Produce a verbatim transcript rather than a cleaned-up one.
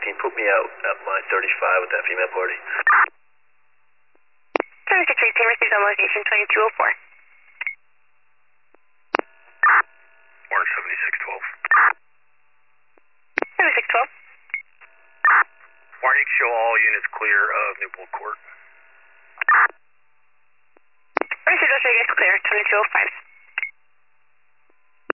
can you put me out at line thirty-five with that female party? seventy-six eighteen, received on location twenty-two oh four. Orange seventy-six twelve. seventy-six twelve. Warning, show all units clear of Newport Court. Received, I'll show you guys clear, twenty-two oh five.